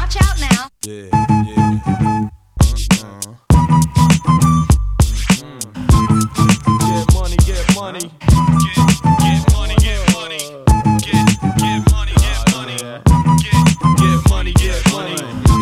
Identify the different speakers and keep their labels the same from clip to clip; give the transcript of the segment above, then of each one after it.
Speaker 1: Watch out now.
Speaker 2: Yeah. Get money. Get money. Get money. Get money. Get money. Get money. Get money. Get money.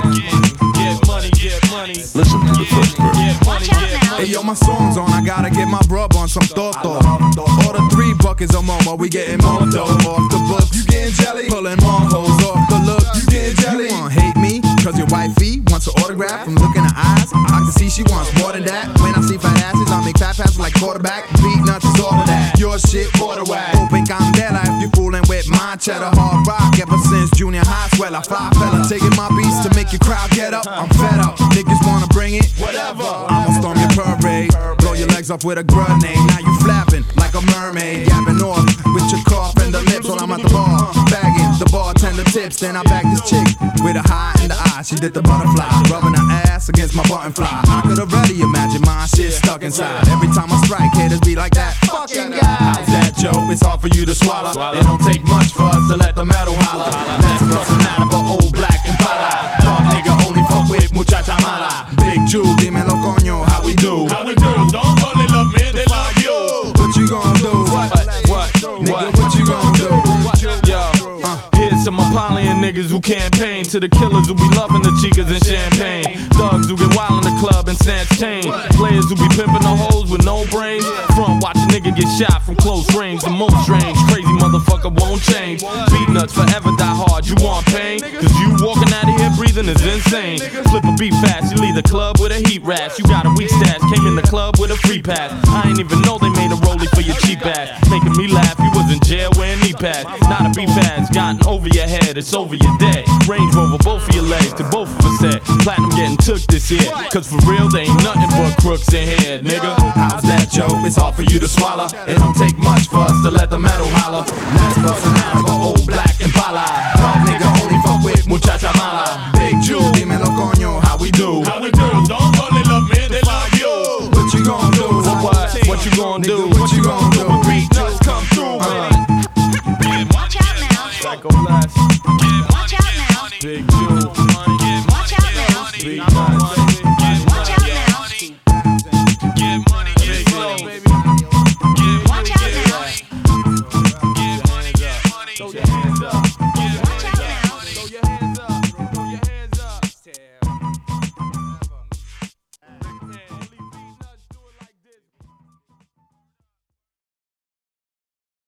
Speaker 2: Get money. Get money.
Speaker 3: Listen to the first verse.
Speaker 1: Watch out now.
Speaker 4: Hey yo, my song's on, I gotta get my brub on some Toto. Order 3 buckets of Momo, we getting more dough. Off the books, you getting jelly? Pulling more hoes off the look, you getting jelly? You wanna hate me, cause your wifey wants an autograph. From looking at eyes, I can see she wants more than that. When I see fat asses, I make fat passes like quarterback. Beat nuts is all of that, your shit water whack. Open candela if you fooling with my cheddar. Hard rock ever since junior high, swell. I fly fella, taking my beats to make your crowd get up. I'm fed up, niggas wanna bring it, whatever. I'ma storm your parade, blow your legs off with a grenade. Now you flapping like a mermaid, yapping off with your cough and the lips while I'm at the bar, bagging the bartender tips. Then I bag this chick with a high in the eye. She did the butterfly, rubbing her ass against my button fly. I could already imagine my shit stuck inside. Every time I strike, haters be like that fucking guy. How's that, Joe? It's hard for you to swallow. It don't take much for us to let the metal holler. Let's bustin' out of an old black Impala. Dog nigga only fuck with muchacha mala. Big Jew, dímelo coño, how we do?
Speaker 2: How we do? Don't only love me, they love you.
Speaker 4: What you gon' do? Nigga, what you gon' do?
Speaker 2: Yo, here's some Apollyon niggas who campaign to the killers who be loving the chicas and champagne. Thugs who get wild in the club and snatch chain. Players who be pimping the hoes with no brains. Front watch a nigga get shot from close range. The most strange, crazy motherfucker won't change. Beat nuts forever die hard, you want pain? Cause you walking out of here breathing is insane. Flip a beat fast, you leave the club with a heat rash. You got a weak stash, came in the club with a free pass. I ain't even know they made a rollie for your cheap ass. Making me laugh, you was in jail wearing knee pads. Not a beef ass, gotten over your head, it's over your dead. Range Rover, both of your legs, to both of us said. Platinum getting took this year, cause for real, they ain't nothing but crooks in here, nigga.
Speaker 4: How's that, Joe? It's hard for you to swallow. It don't take much for us to let the metal holler. Let's bust an out of an old black